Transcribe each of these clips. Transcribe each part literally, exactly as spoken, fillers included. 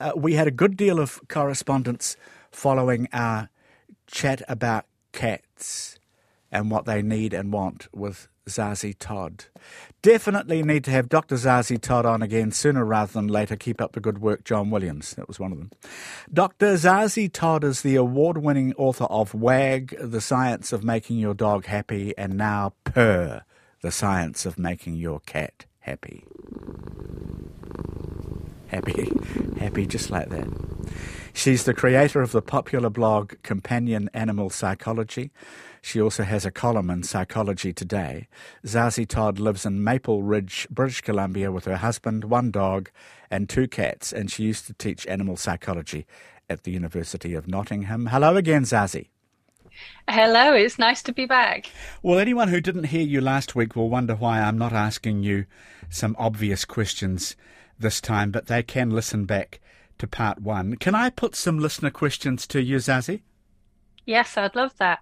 uh, we had a good deal of correspondence following our chat about cats and what they need and want with Zazie Todd. Definitely need to have Doctor Zazie Todd on again sooner rather than later. Keep up the good work, John Williams. That was one of them. Doctor Zazie Todd is the award-winning author of WAG, The Science of Making Your Dog Happy, and now Purr, The Science of Making Your Cat Happy. Happy, happy just like that. She's the creator of the popular blog Companion Animal Psychology. She also has a column in Psychology Today. Zazie Todd lives in Maple Ridge, British Columbia with her husband, one dog and two cats, and she used to teach animal psychology at the University of Nottingham. Hello again, Zazie. Hello, it's nice to be back. Well, anyone who didn't hear you last week will wonder why I'm not asking you some obvious questions this time, but they can listen back to part one. Can I put some listener questions to you, Zazie? Yes, I'd love that.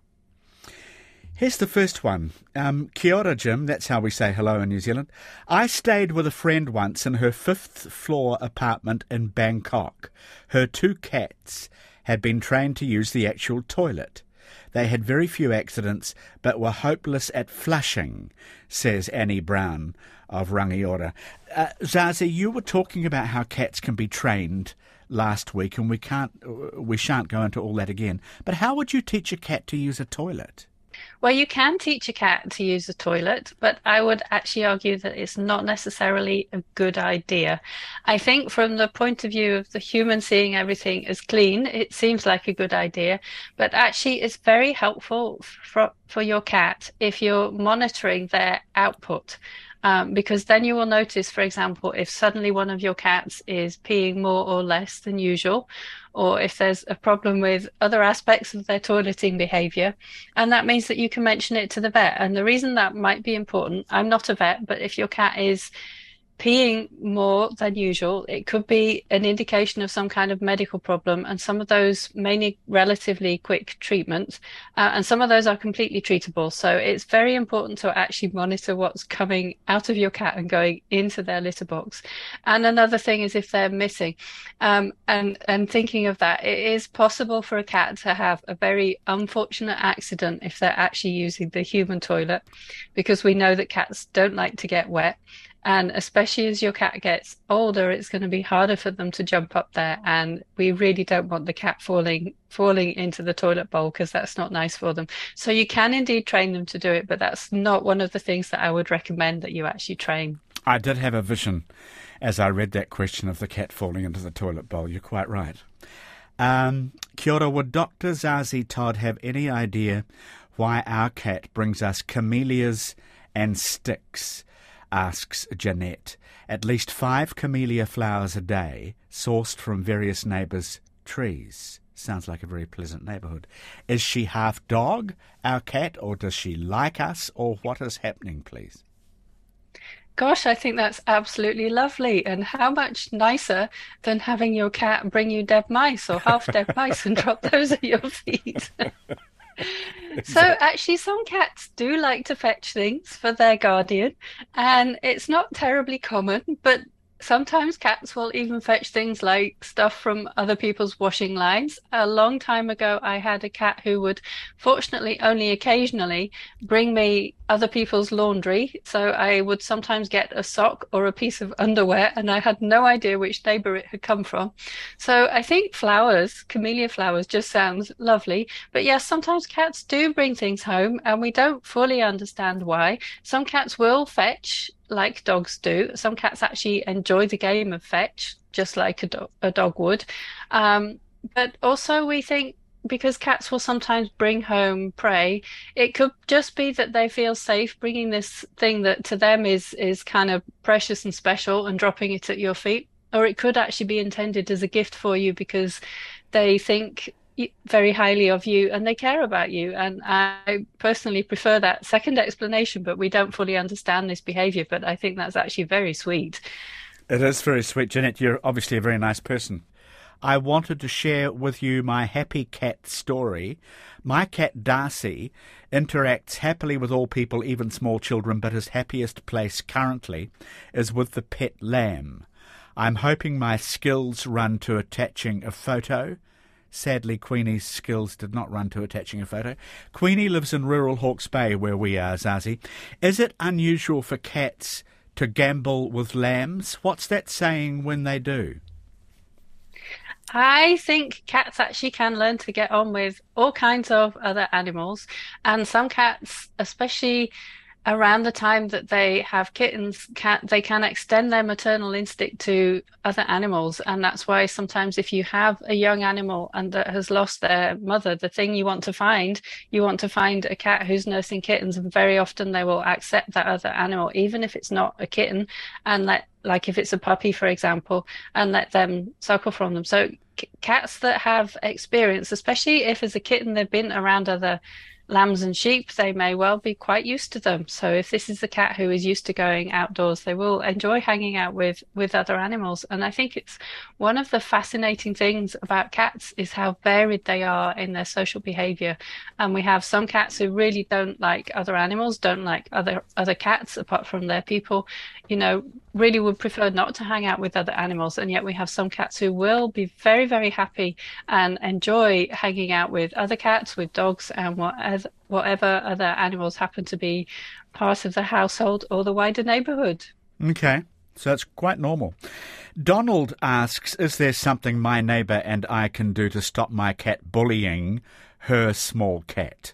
Here's the first one. Um, Kia ora, Jim. That's how we say hello in New Zealand. I stayed with a friend once in her fifth floor apartment in Bangkok. Her two cats had been trained to use the actual toilet. They had very few accidents, but were hopeless at flushing, says Annie Brown of Rangiora. Uh, Zazie, you were talking about how cats can be trained last week, and we can't, we shan't go into all that again. But how would you teach a cat to use a toilet? Well, you can teach a cat to use a toilet, but I would actually argue that it's not necessarily a good idea. I think from the point of view of the human seeing everything as clean, it seems like a good idea, but actually it's very helpful for, for your cat if you're monitoring their output. Um, because then you will notice, for example, if suddenly one of your cats is peeing more or less than usual, or if there's a problem with other aspects of their toileting behavior, and that means that you can mention it to the vet. And the reason that might be important, I'm not a vet, but if your cat is peeing more than usual, it could be an indication of some kind of medical problem, and some of those may need relatively quick treatment, uh, and some of those are completely treatable. So it's very important to actually monitor what's coming out of your cat and going into their litter box. And another thing is if they're missing. Um, and, and thinking of that, it is possible for a cat to have a very unfortunate accident if they're actually using the human toilet, because we know that cats don't like to get wet. And especially as your cat gets older, it's going to be harder for them to jump up there. And we really don't want the cat falling falling into the toilet bowl, because that's not nice for them. So you can indeed train them to do it, but that's not one of the things that I would recommend that you actually train. I did have a vision as I read that question of the cat falling into the toilet bowl. You're quite right. Um, Kia ora, would Doctor Zazie Todd have any idea why our cat brings us camellias and sticks? Asks Jeanette. At least five camellia flowers a day, sourced from various neighbours' trees. Sounds like a very pleasant neighbourhood. Is she half dog, our cat, or does she like us, or what is happening, please? Gosh, I think that's absolutely lovely. And how much nicer than having your cat bring you dead mice or half dead mice and drop those at your feet. So actually some cats do like to fetch things for their guardian, and it's not terribly common, but sometimes cats will even fetch things like stuff from other people's washing lines. A long time ago, I had a cat who would, fortunately, only occasionally bring me other people's laundry. So I would sometimes get a sock or a piece of underwear, and I had no idea which neighbor it had come from. So I think flowers, camellia flowers, just sounds lovely. But yes, sometimes cats do bring things home, and we don't fully understand why. Some cats will fetch like dogs do. Some cats actually enjoy the game of fetch, just like a, do- a dog would. Um, but also we think because cats will sometimes bring home prey, it could just be that they feel safe bringing this thing that to them is is kind of precious and special and dropping it at your feet. Or it could actually be intended as a gift for you because they think very highly of you and they care about you. And I personally prefer that second explanation, but we don't fully understand this behavior. But I think that's actually very sweet. It is very sweet. Jeanette, you're obviously a very nice person. I wanted to share with you my happy cat story. My cat Darcy interacts happily with all people, even small children, but his happiest place currently is with the pet lamb. I'm hoping my skills run to attaching a photo. Sadly, Queenie's skills did not run to attaching a photo. Queenie lives in rural Hawke's Bay, where we are, Zazie. Is it unusual for cats to gamble with lambs? What's that saying when they do? I think cats actually can learn to get on with all kinds of other animals, and some cats, especially around the time that they have kittens, can, they can extend their maternal instinct to other animals. And that's why sometimes if you have a young animal and that has lost their mother, the thing you want to find, you want to find a cat who's nursing kittens. And very often they will accept that other animal, even if it's not a kitten, and let, like if it's a puppy, for example, and let them suckle from them. So c- cats that have experience, especially if as a kitten they've been around other lambs and sheep, they may well be quite used to them. So if this is a cat who is used to going outdoors, they will enjoy hanging out with with other animals. And I think it's one of the fascinating things about cats is how varied they are in their social behavior. And we have some cats who really don't like other animals, don't like other other cats apart from their people, you know, really would prefer not to hang out with other animals. And yet we have some cats who will be very, very happy and enjoy hanging out with other cats, with dogs, and whatever whatever other animals happen to be part of the household or the wider neighbourhood. Okay, so it's quite normal. Donald asks, is there something my neighbour and I can do to stop my cat bullying her small cat?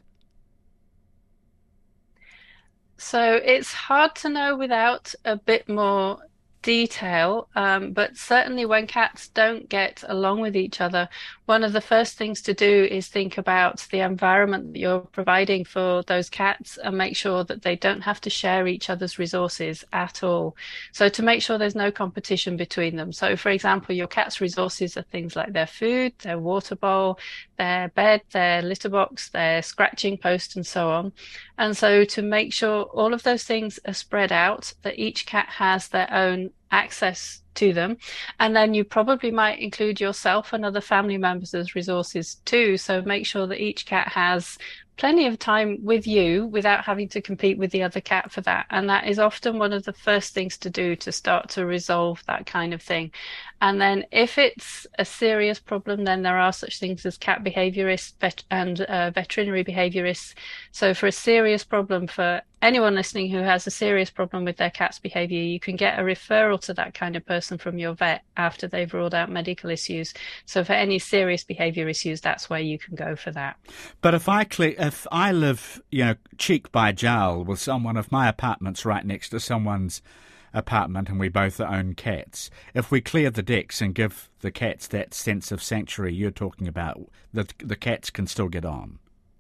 So it's hard to know without a bit more detail, um, but certainly when cats don't get along with each other, one of the first things to do is think about the environment that you're providing for those cats and make sure that they don't have to share each other's resources at all. So to make sure there's no competition between them. So for example, your cat's resources are things like their food, their water bowl, their bed, their litter box, their scratching post, and so on. And so to make sure all of those things are spread out, that each cat has their own access to them. And then you probably might include yourself and other family members as resources too. So make sure that each cat has plenty of time with you without having to compete with the other cat for that. And that is often one of the first things to do to start to resolve that kind of thing. And then if it's a serious problem, then there are such things as cat behaviorists vet- and uh, veterinary behaviorists. So for a serious problem, for anyone listening who has a serious problem with their cat's behavior, you can get a referral to that kind of person from your vet after they've ruled out medical issues. So for any serious behavior issues, that's where you can go for that. But if I cle- if I live, you know, cheek by jowl with someone, if my apartment's right next to someone's apartment and we both own cats, if we clear the decks and give the cats that sense of sanctuary you're talking about, the the cats can still get on.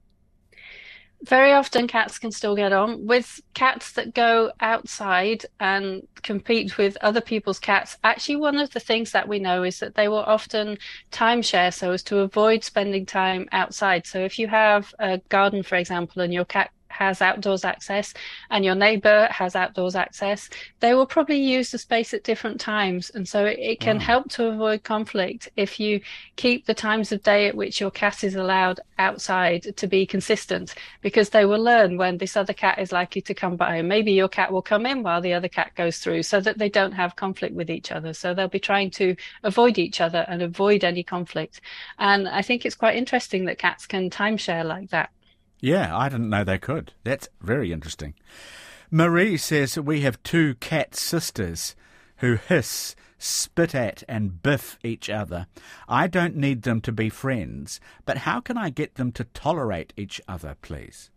Very often cats can still get on. With cats that go outside and compete with other people's cats, actually one of the things that we know is that they will often timeshare so as to avoid spending time outside. So if you have a garden, for example, and your cat has outdoors access and your neighbor has outdoors access, they will probably use the space at different times. And so it, it can Wow. help to avoid conflict if you keep the times of day at which your cat is allowed outside to be consistent, because they will learn when this other cat is likely to come by. Maybe your cat will come in while the other cat goes through so that they don't have conflict with each other. So they'll be trying to avoid each other and avoid any conflict. And I think it's quite interesting that cats can timeshare like that. Yeah, I didn't know they could. That's very interesting. Marie says we have two cat sisters who hiss, spit at and biff each other. I don't need them to be friends, but how can I get them to tolerate each other, please?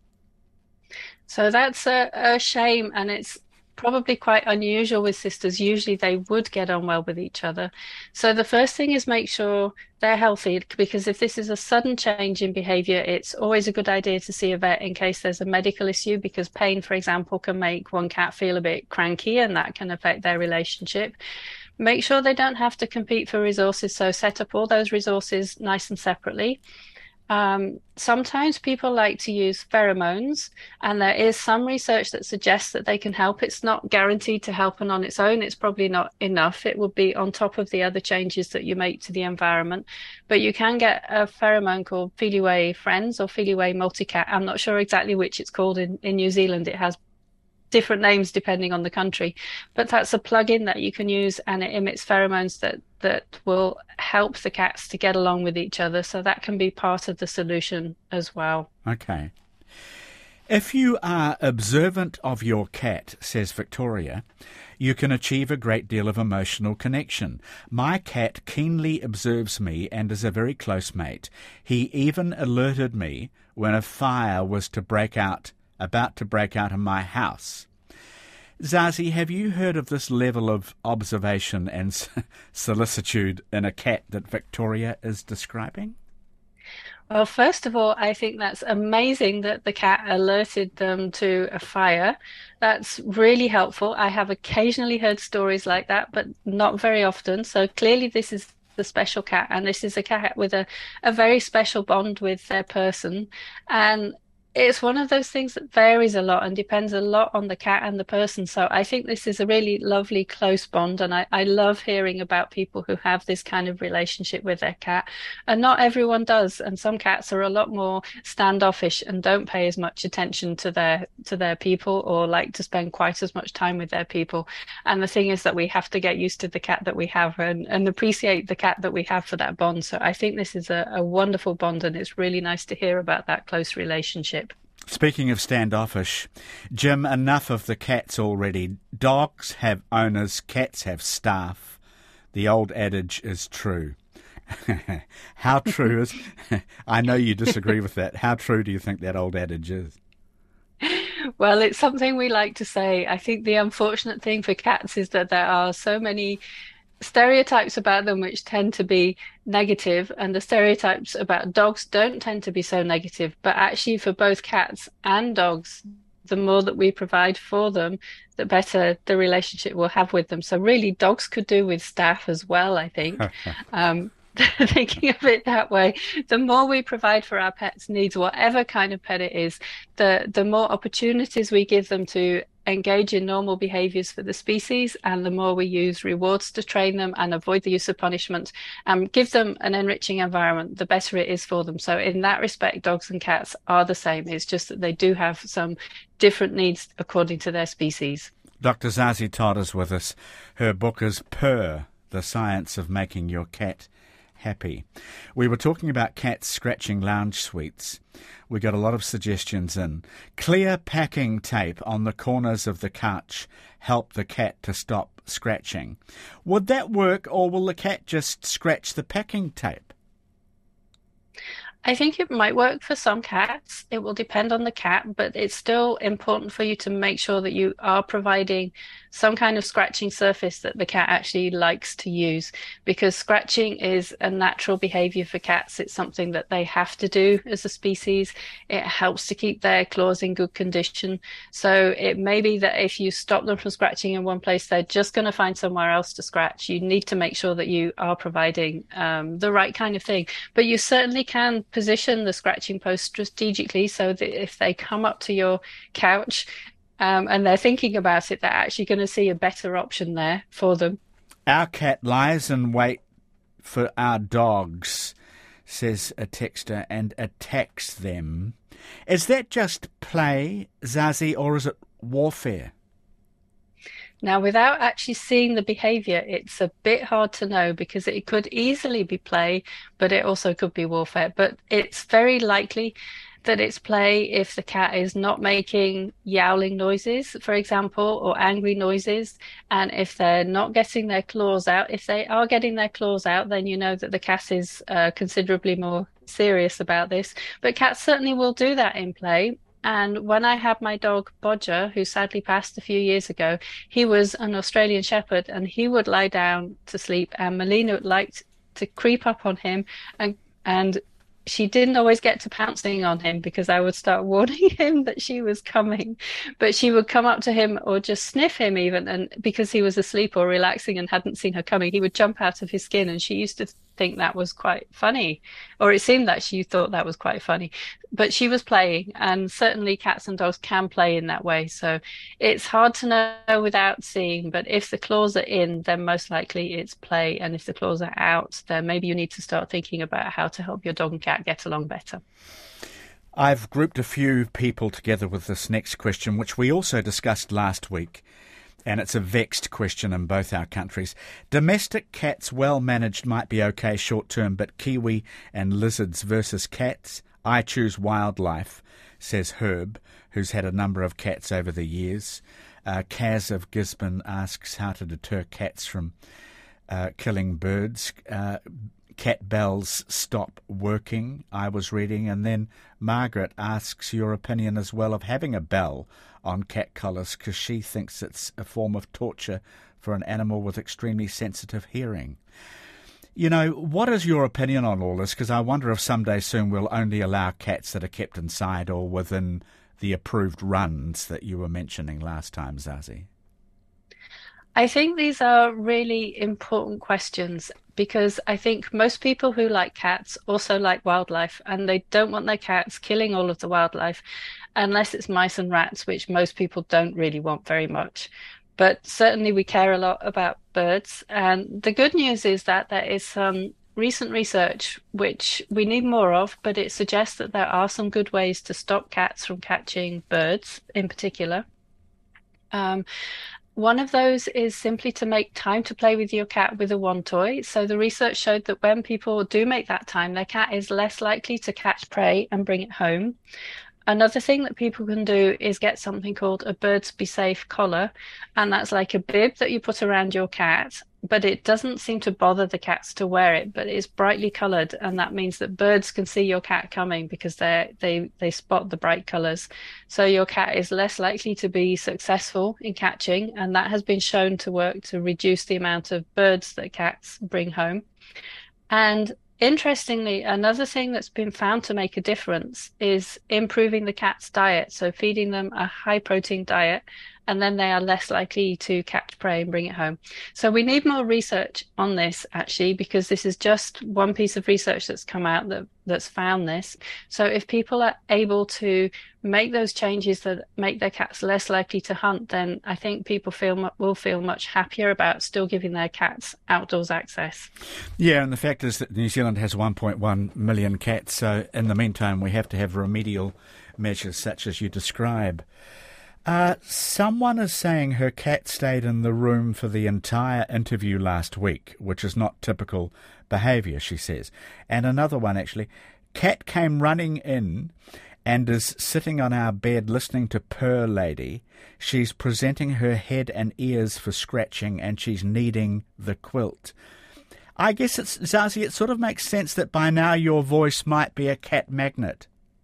So that's a, a shame, and it's probably quite unusual with sisters. Usually they would get on well with each other. So the first thing is make sure they're healthy, because if this is a sudden change in behavior, it's always a good idea to see a vet in case there's a medical issue, because pain, for example, can make one cat feel a bit cranky and that can affect their relationship. Make sure they don't have to compete for resources, so set up all those resources nice and separately. Um, sometimes people like to use pheromones, and there is some research that suggests that they can help. It's not guaranteed to help, and on its own, it's probably not enough. It would be on top of the other changes that you make to the environment. But you can get a pheromone called Feliway Friends or Feliway Multicat. I'm not sure exactly which it's called in, in New Zealand. It has different names depending on the country. But that's a plug-in that you can use, and it emits pheromones that that will help the cats to get along with each other. So that can be part of the solution as well. Okay. If you are observant of your cat, says Victoria, you can achieve a great deal of emotional connection. My cat keenly observes me and is a very close mate. He even alerted me when a fire was to break out, about to break out in my house. Zazie, have you heard of this level of observation and solicitude in a cat that Victoria is describing? Well, first of all, I think that's amazing that the cat alerted them to a fire. That's really helpful. I have occasionally heard stories like that, but not very often. So clearly this is the special cat, and this is a cat with a, a very special bond with their person. And it's one of those things that varies a lot and depends a lot on the cat and the person. So I think this is a really lovely close bond. And I, I love hearing about people who have this kind of relationship with their cat. And not everyone does. And some cats are a lot more standoffish and don't pay as much attention to their to their people, or like to spend quite as much time with their people. And the thing is that we have to get used to the cat that we have, and, and appreciate the cat that we have for that bond. So I think this is a, a wonderful bond, and it's really nice to hear about that close relationship. Speaking of standoffish, Jim, enough of the cats already. Dogs have owners, cats have staff. The old adage is true. How true is... I know you disagree with that. How true do you think that old adage is? Well, it's something we like to say. I think the unfortunate thing for cats is that there are so many stereotypes about them which tend to be negative, and the stereotypes about dogs don't tend to be so negative. But actually, for both cats and dogs, the more that we provide for them, the better the relationship we'll have with them. So really, dogs could do with staff as well, I think. um, Thinking of it that way, the more we provide for our pets' needs, whatever kind of pet it is, the the more opportunities we give them to engage in normal behaviors for the species, and the more we use rewards to train them and avoid the use of punishment and give them an enriching environment, the better it is for them. So in that respect, dogs and cats are the same. It's just that they do have some different needs according to their species. Doctor Zazie Todd is with us. Her book is Purr, The Science of Making Your Cat Happy. We were talking about cats scratching lounge suites. We got a lot of suggestions in. Clear packing tape on the corners of the couch help the cat to stop scratching. Would that work, or will the cat just scratch the packing tape? I think it might work for some cats. It will depend on the cat, but it's still important for you to make sure that you are providing some kind of scratching surface that the cat actually likes to use, because scratching is a natural behavior for cats. It's something that they have to do as a species. It helps to keep their claws in good condition. So it may be that if you stop them from scratching in one place, they're just going to find somewhere else to scratch. You need to make sure that you are providing um, the right kind of thing. But you certainly can position the scratching post strategically so that if they come up to your couch um, and they're thinking about it, they're actually going to see a better option there for them. Our cat lies in wait for our dogs, says a texter, and attacks them. Is that just play, Zazie, or is it warfare? Now, without actually seeing the behavior, it's a bit hard to know, because it could easily be play, but it also could be warfare. But it's very likely that it's play if the cat is not making yowling noises, for example, or angry noises. And if they're not getting their claws out, if they are getting their claws out, then you know that the cat is uh, considerably more serious about this. But cats certainly will do that in play. And when I had my dog Bodger, who sadly passed a few years ago, he was an Australian Shepherd, and he would lie down to sleep, and Melina liked to creep up on him, and and she didn't always get to pouncing on him because I would start warning him that she was coming, but she would come up to him or just sniff him even, and because he was asleep or relaxing and hadn't seen her coming, he would jump out of his skin, and she used to think that was quite funny, or it seemed that she thought that was quite funny, but she was playing. And certainly cats and dogs can play in that way, so it's hard to know without seeing. But if the claws are in, then most likely it's play, and if the claws are out, then maybe you need to start thinking about how to help your dog and cat get along better. I've grouped a few people together with this next question, which we also discussed last week, and it's a vexed question in both our countries. Domestic cats, well managed, might be okay short term, but kiwi and lizards versus cats? I choose wildlife, says Herb, who's had a number of cats over the years. Uh, Kaz of Gisborne asks how to deter cats from uh, killing birds. Uh, cat bells stop working, I was reading. And then Margaret asks your opinion as well of having a bell on cat collars, because she thinks it's a form of torture for an animal with extremely sensitive hearing. You know, what is your opinion on all this? Because I wonder if someday soon we'll only allow cats that are kept inside or within the approved runs that you were mentioning last time, Zazie. I think these are really important questions because I think most people who like cats also like wildlife, and they don't want their cats killing all of the wildlife unless it's mice and rats, which most people don't really want very much. But certainly we care a lot about birds. And the good news is that there is some recent research, which we need more of, but it suggests that there are some good ways to stop cats from catching birds in particular. Um, One of those is simply to make time to play with your cat with a wand toy. So the research showed that when people do make that time, their cat is less likely to catch prey and bring it home. Another thing that people can do is get something called a Birds Be Safe collar, and that's like a bib that you put around your cat, but it doesn't seem to bother the cats to wear it, but it's brightly coloured, and that means that birds can see your cat coming because they they they spot the bright colours. So your cat is less likely to be successful in catching, and that has been shown to work to reduce the amount of birds that cats bring home. And interestingly, another thing that's been found to make a difference is improving the cat's diet, so feeding them a high protein diet, and then they are less likely to catch prey and bring it home. So we need more research on this, actually, because this is just one piece of research that's come out that that's found this. So if people are able to make those changes that make their cats less likely to hunt, then I think people feel will feel much happier about still giving their cats outdoors access. Yeah, and the fact is that New Zealand has one point one million cats, so in the meantime we have to have remedial measures such as you describe. Uh, someone is saying her cat stayed in the room for the entire interview last week, which is not typical behaviour, she says. And another one, actually, cat came running in and is sitting on our bed listening to Purr Lady. She's presenting her head and ears for scratching, and she's kneading the quilt. I guess, it's Zazie, it sort of makes sense that by now your voice might be a cat magnet.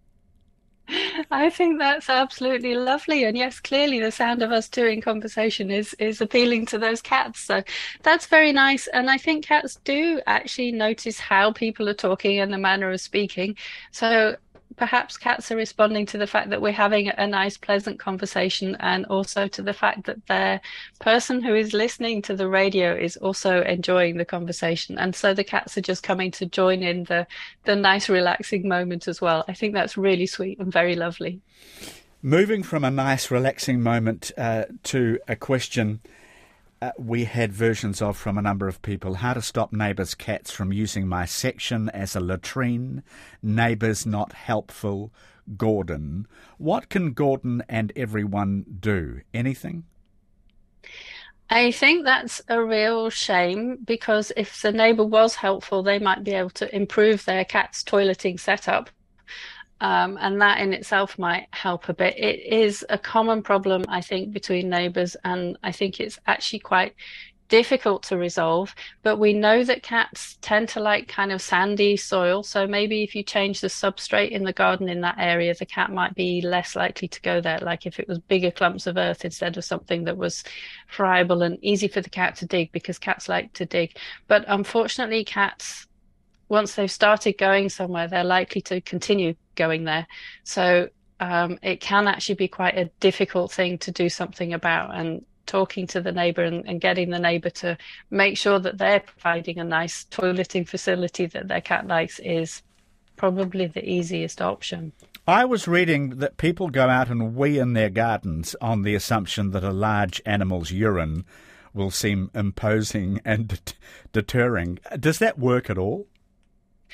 I think that's absolutely lovely. And yes, clearly the sound of us two in conversation is is appealing to those cats. So that's very nice. And I think cats do actually notice how people are talking and the manner of speaking. So perhaps cats are responding to the fact that we're having a nice, pleasant conversation, and also to the fact that their person who is listening to the radio is also enjoying the conversation. And so the cats are just coming to join in the, the nice, relaxing moment as well. I think that's really sweet and very lovely. Moving from a nice, relaxing moment uh, to a question Uh, we had versions of from a number of people. How to stop neighbours' cats from using my section as a latrine. Neighbours not helpful. Gordon. What can Gordon and everyone do? Anything? I think that's a real shame, because if the neighbour was helpful, they might be able to improve their cat's toileting setup. Um, and that in itself might help a bit. It is a common problem, I think, between neighbours, and I think it's actually quite difficult to resolve. But we know that cats tend to like kind of sandy soil, so maybe if you change the substrate in the garden in that area, the cat might be less likely to go there, like if it was bigger clumps of earth instead of something that was friable and easy for the cat to dig, because cats like to dig. But unfortunately, cats, once they've started going somewhere, they're likely to continue going there. So um, it can actually be quite a difficult thing to do something about, and talking to the neighbour and, and getting the neighbour to make sure that they're providing a nice toileting facility that their cat likes is probably the easiest option. I was reading that people go out and wee in their gardens on the assumption that a large animal's urine will seem imposing and det- deterring. Does that work at all?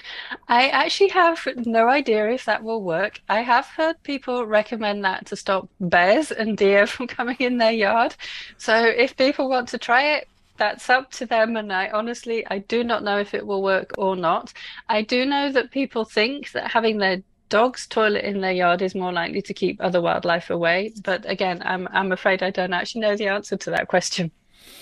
I actually have no idea if that will work. I have heard people recommend that to stop bears and deer from coming in their yard. So if people want to try it, that's up to them. And I honestly, I do not know if it will work or not. I do know that people think that having their dog's toilet in their yard is more likely to keep other wildlife away. But again, I'm I'm afraid I don't actually know the answer to that question.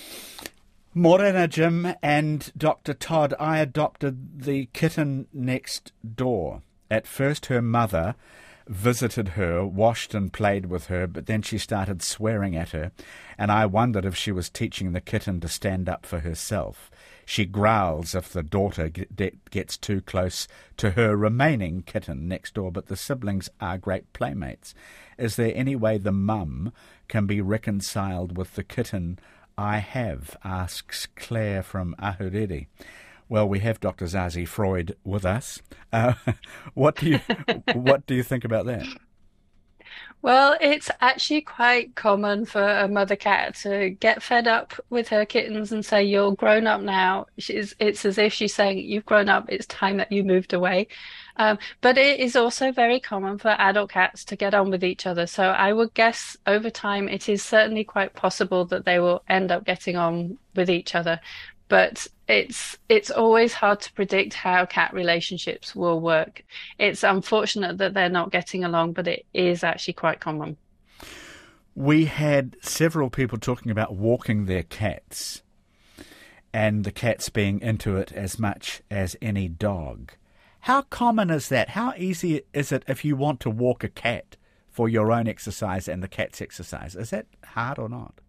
Morena, Jim, and Doctor Todd. I adopted the kitten next door. At first, her mother visited her, washed and played with her, but then she started swearing at her, and I wondered if she was teaching the kitten to stand up for herself. She growls if the daughter get, gets too close to her remaining kitten next door, but the siblings are great playmates. Is there any way the mum can be reconciled with the kitten I have, asks Claire from Ahuriri. Well, we have Doctor Zazie Freud with us. Uh, what do you what do you think about that? Well, it's actually quite common for a mother cat to get fed up with her kittens and say, "You're grown up now." She's, it's as if she's saying, "You've grown up. It's time that you moved away." Um, but it is also very common for adult cats to get on with each other. So I would guess over time, it is certainly quite possible that they will end up getting on with each other. But it's it's always hard to predict how cat relationships will work. It's unfortunate that they're not getting along, but it is actually quite common. We had several people talking about walking their cats and the cats being into it as much as any dog. How common is that? How easy is it if you want to walk a cat for your own exercise and the cat's exercise? Is that hard or not?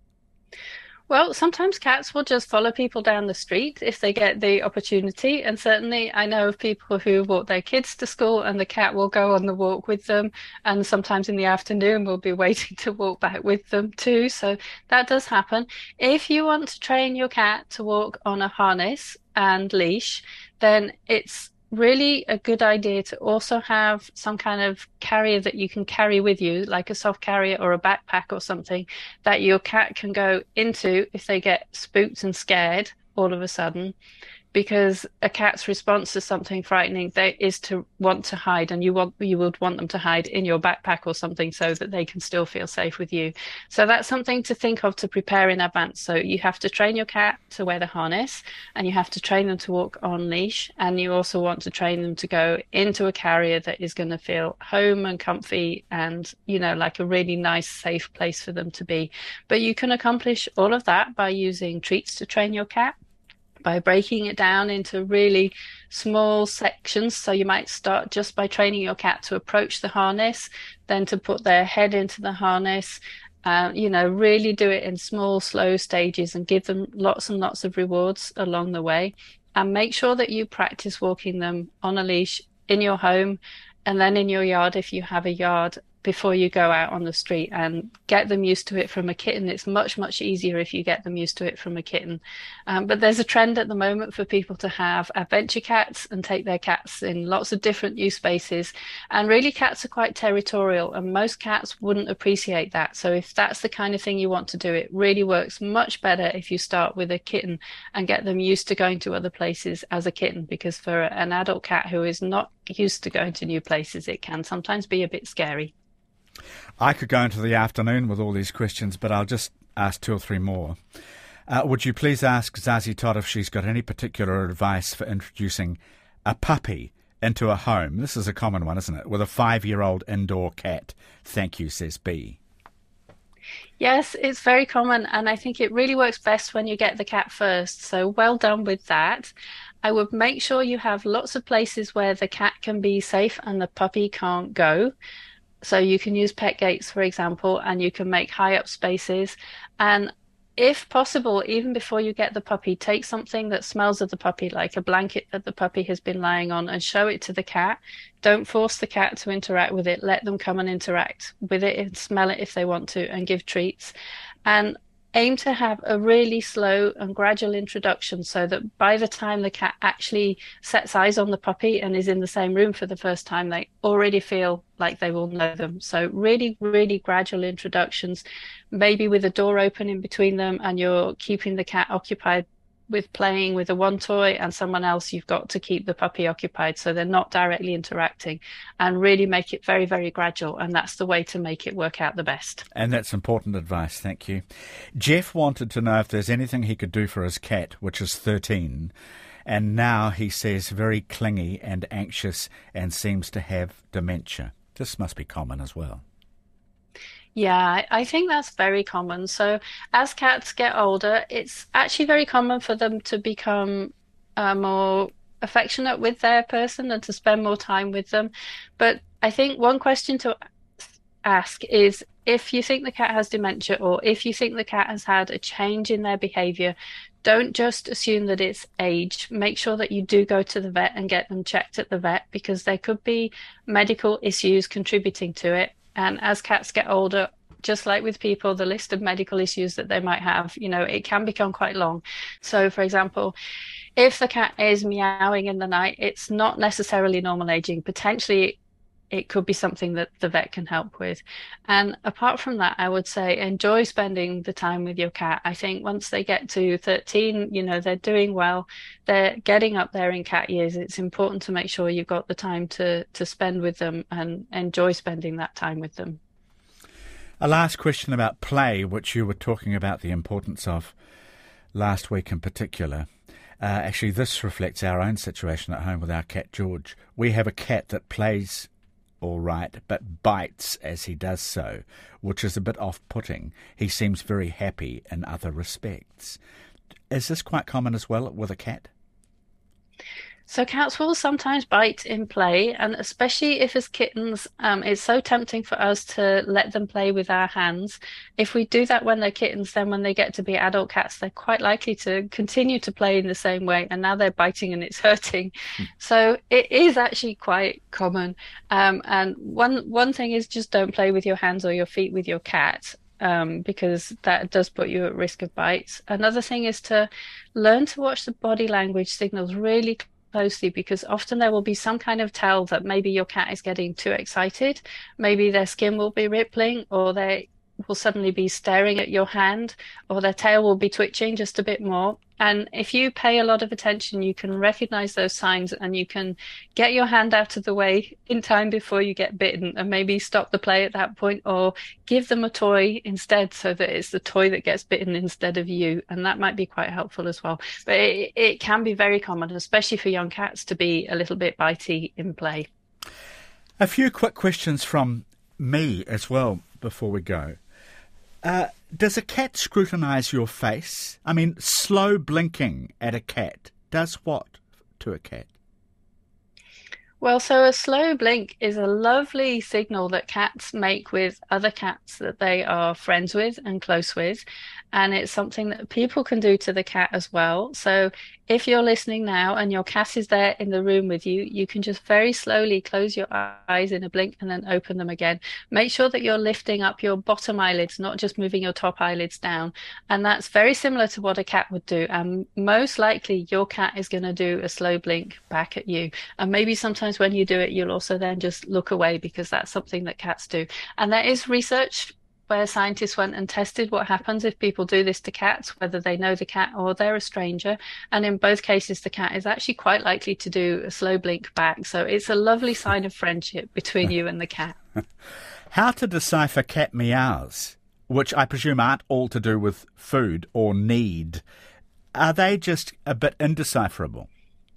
Well, sometimes cats will just follow people down the street if they get the opportunity. And certainly, I know of people who walk their kids to school and the cat will go on the walk with them. And sometimes in the afternoon, we'll be waiting to walk back with them too. So that does happen. If you want to train your cat to walk on a harness and leash, then it's really a good idea to also have some kind of carrier that you can carry with you, like a soft carrier or a backpack or something that your cat can go into if they get spooked and scared all of a sudden, because a cat's response to something frightening they, is to want to hide, and you want you would want them to hide in your backpack or something so that they can still feel safe with you. So that's something to think of to prepare in advance. So you have to train your cat to wear the harness, and you have to train them to walk on leash, and you also want to train them to go into a carrier that is going to feel home and comfy and, you know, like a really nice, safe place for them to be. But you can accomplish all of that by using treats to train your cat, by breaking it down into really small sections. So you might start just by training your cat to approach the harness, then to put their head into the harness. Uh, you know, really do it in small, slow stages and give them lots and lots of rewards along the way. And make sure that you practice walking them on a leash in your home and then in your yard if you have a yard, before you go out on the street, and get them used to it from a kitten. It's much, much easier if you get them used to it from a kitten. Um, but there's a trend at the moment for people to have adventure cats and take their cats in lots of different new spaces. And really, cats are quite territorial, and most cats wouldn't appreciate that. So if that's the kind of thing you want to do, it really works much better if you start with a kitten and get them used to going to other places as a kitten, because for an adult cat who is not used to going to new places, it can sometimes be a bit scary. I could go into the afternoon with all these questions, but I'll just ask two or three more. Uh, would you please ask Zazie Todd if she's got any particular advice for introducing a puppy into a home? This is a common one, isn't it? With a five-year-old indoor cat. Thank you, says B. Yes, it's very common, and I think it really works best when you get the cat first. So well done with that. I would make sure you have lots of places where the cat can be safe and the puppy can't go. So you can use pet gates, for example, and you can make high up spaces. And if possible, even before you get the puppy, take something that smells of the puppy, like a blanket that the puppy has been lying on, and show it to the cat. Don't force the cat to interact with it. Let them come and interact with it and smell it if they want to, and give treats. And aim to have a really slow and gradual introduction so that by the time the cat actually sets eyes on the puppy and is in the same room for the first time, they already feel like they will know them. So really, really gradual introductions, maybe with a door open in between them, and you're keeping the cat occupied with playing with the one toy and someone else, you've got to keep the puppy occupied so they're not directly interacting, and really make it very, very gradual. And that's the way to make it work out the best. And that's important advice, thank you. Jeff wanted to know if there's anything he could do for his cat, which is thirteen, and now he says very clingy and anxious and seems to have dementia. This must be common as well. Yeah, I I think that's very common. So as cats get older, it's actually very common for them to become uh, more affectionate with their person and to spend more time with them. But I think one question to ask is, if you think the cat has dementia, or if you think the cat has had a change in their behavior, don't just assume that it's age. Make sure that you do go to the vet and get them checked at the vet, because there could be medical issues contributing to it. And as cats get older, just like with people, the list of medical issues that they might have, you know, it can become quite long. So, for example, if the cat is meowing in the night, it's not necessarily normal aging. Potentially, it could be something that the vet can help with. And apart from that, I would say enjoy spending the time with your cat. I think once they get to thirteen, you know, they're doing well, they're getting up there in cat years. It's important to make sure you've got the time to to spend with them and enjoy spending that time with them. A last question about play, which you were talking about the importance of last week in particular. Uh, actually, this reflects our own situation at home with our cat George. We have a cat that plays all right, but bites as he does so, which is a bit off-putting. He seems very happy in other respects. Is this quite common as well with a cat? So cats will sometimes bite in play, and especially if as kittens, um, it's so tempting for us to let them play with our hands. If we do that when they're kittens, then when they get to be adult cats, they're quite likely to continue to play in the same way, and now they're biting and it's hurting. Mm. So it is actually quite common. Um, and one one thing is, just don't play with your hands or your feet with your cat. Um, because that does put you at risk of bites. Another thing is to learn to watch the body language signals really closely, because often there will be some kind of tell that maybe your cat is getting too excited. Maybe their skin will be rippling, or they will suddenly be staring at your hand, or their tail will be twitching just a bit more. And if you pay a lot of attention, you can recognize those signs, and you can get your hand out of the way in time before you get bitten, and maybe stop the play at that point, or give them a toy instead so that it's the toy that gets bitten instead of you. And that might be quite helpful as well. But it, it can be very common, especially for young cats, to be a little bit bitey in play. A few quick questions from me as well before we go. Uh, does a cat scrutinise your face? I mean, slow blinking at a cat does what to a cat? Well, so a slow blink is a lovely signal that cats make with other cats that they are friends with and close with. And it's something that people can do to the cat as well. So if you're listening now and your cat is there in the room with you, you can just very slowly close your eyes in a blink and then open them again. Make sure that you're lifting up your bottom eyelids, not just moving your top eyelids down. And that's very similar to what a cat would do. And most likely your cat is going to do a slow blink back at you. And maybe sometimes when you do it, you'll also then just look away, because that's something that cats do. And there is research where scientists went and tested what happens if people do this to cats, whether they know the cat or they're a stranger. And in both cases, the cat is actually quite likely to do a slow blink back. So it's a lovely sign of friendship between you and the cat. How to decipher cat meows, which I presume aren't all to do with food or need. Are they just a bit indecipherable?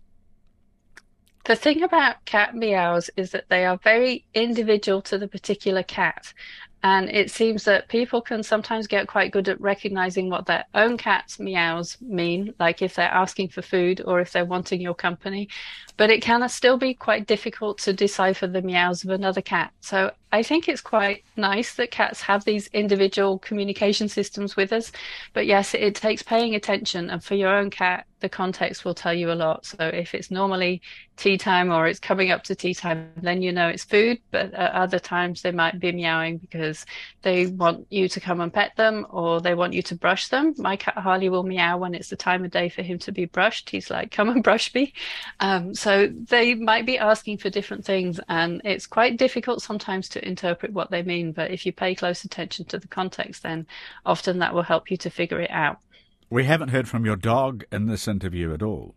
The thing about cat meows is that they are very individual to the particular cat. And it seems that people can sometimes get quite good at recognizing what their own cat's meows mean, like if they're asking for food or if they're wanting your company. But it can still be quite difficult to decipher the meows of another cat. So I think it's quite nice that cats have these individual communication systems with us. But yes, it takes paying attention. And for your own cat, the context will tell you a lot. So if it's normally tea time or it's coming up to tea time, then you know it's food. But at other times they might be meowing because they want you to come and pet them, or they want you to brush them. My cat Harley will meow when it's the time of day for him to be brushed. He's like, come and brush me. Um, so they might be asking for different things, and it's quite difficult sometimes to interpret what they mean. But if you pay close attention to the context, then often that will help you to figure it out. We haven't heard from your dog in this interview at all.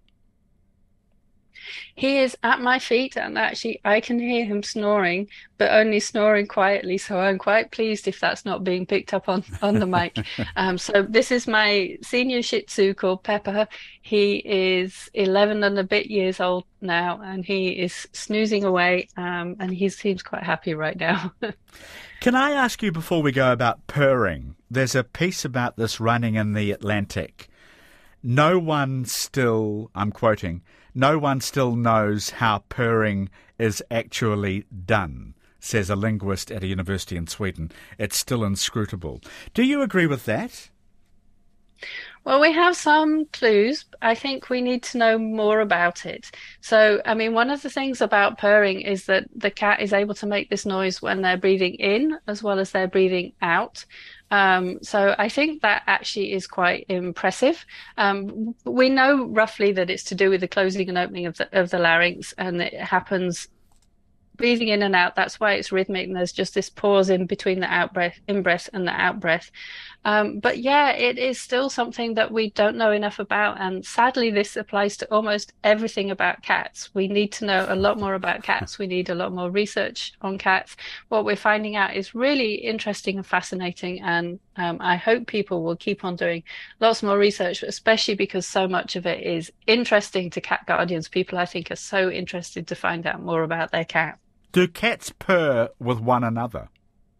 He is at my feet, and actually, I can hear him snoring, but only snoring quietly. So I'm quite pleased if that's not being picked up on on the mic. Um, so this is my senior Shih Tzu called Pepper. He is eleven and a bit years old now, and he is snoozing away, um, and he seems quite happy right now. Can I ask you before we go about purring? There's a piece about this running in the Atlantic. No one still, I'm quoting, no one still knows how purring is actually done, says a linguist at a university in Sweden. It's still inscrutable. Do you agree with that? Well, we have some clues. I think we need to know more about it. So, I mean, one of the things about purring is that the cat is able to make this noise when they're breathing in as well as they're breathing out. Um, so I think that actually is quite impressive. Um, we know roughly that it's to do with the closing and opening of the of the larynx, and it happens breathing in and out. That's why it's rhythmic, and there's just this pause in between the out breath, in breath, and the out breath. Um, but yeah, it is still something that we don't know enough about, and sadly, this applies to almost everything about cats. We need to know a lot more about cats. We need a lot more research on cats. What we're finding out is really interesting and fascinating, and um, I hope people will keep on doing lots more research, especially because so much of it is interesting to cat guardians. People, I think, are so interested to find out more about their cat. Do cats purr with one another?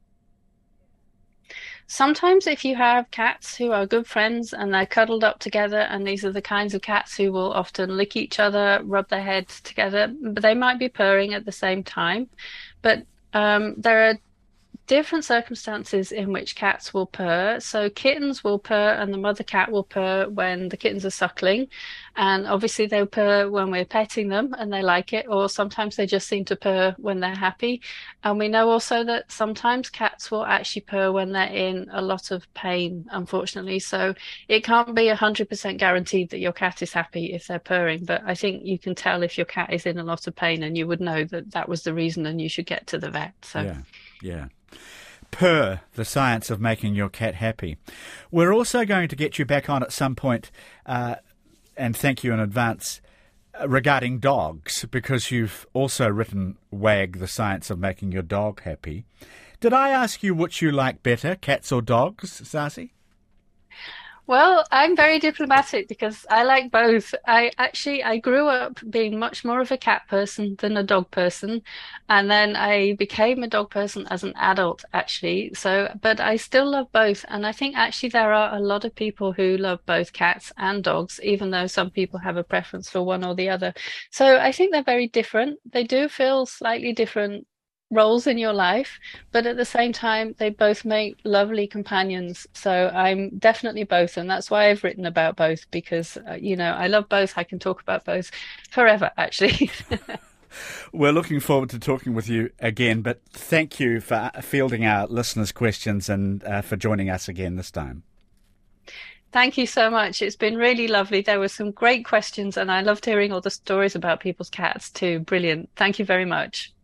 Sometimes if you have cats who are good friends and they're cuddled up together, and these are the kinds of cats who will often lick each other, rub their heads together, but they might be purring at the same time. But um, there are different circumstances in which cats will purr. So kittens will purr and the mother cat will purr when the kittens are suckling. And obviously they'll purr when we're petting them and they like it, or sometimes they just seem to purr when they're happy. And we know also that sometimes cats will actually purr when they're in a lot of pain, unfortunately. So it can't be one hundred percent guaranteed that your cat is happy if they're purring. But I think you can tell if your cat is in a lot of pain, and you would know that that was the reason and you should get to the vet. So yeah, yeah. Purr, the science of making your cat happy. We're also going to get you back on at some point, uh, and thank you in advance, uh, regarding dogs, because you've also written WAG, the science of making your dog happy. Did I ask you which you like better, cats or dogs, Sasi? Well, I'm very diplomatic because I like both. I actually I grew up being much more of a cat person than a dog person, and then I became a dog person as an adult, actually. So, but I still love both, and I think actually there are a lot of people who love both cats and dogs, even though some people have a preference for one or the other. So I think they're very different. They do feel slightly different roles in your life, but at the same time they both make lovely companions. So I'm definitely both, and that's why I've written about both, because uh, you know, I love both. I can talk about both forever, actually. We're looking forward to talking with you again, but thank you for fielding our listeners' questions and uh, for joining us again this time. Thank you so much. It's been really lovely. There were some great questions, and I loved hearing all the stories about people's cats too. Brilliant. Thank you very much.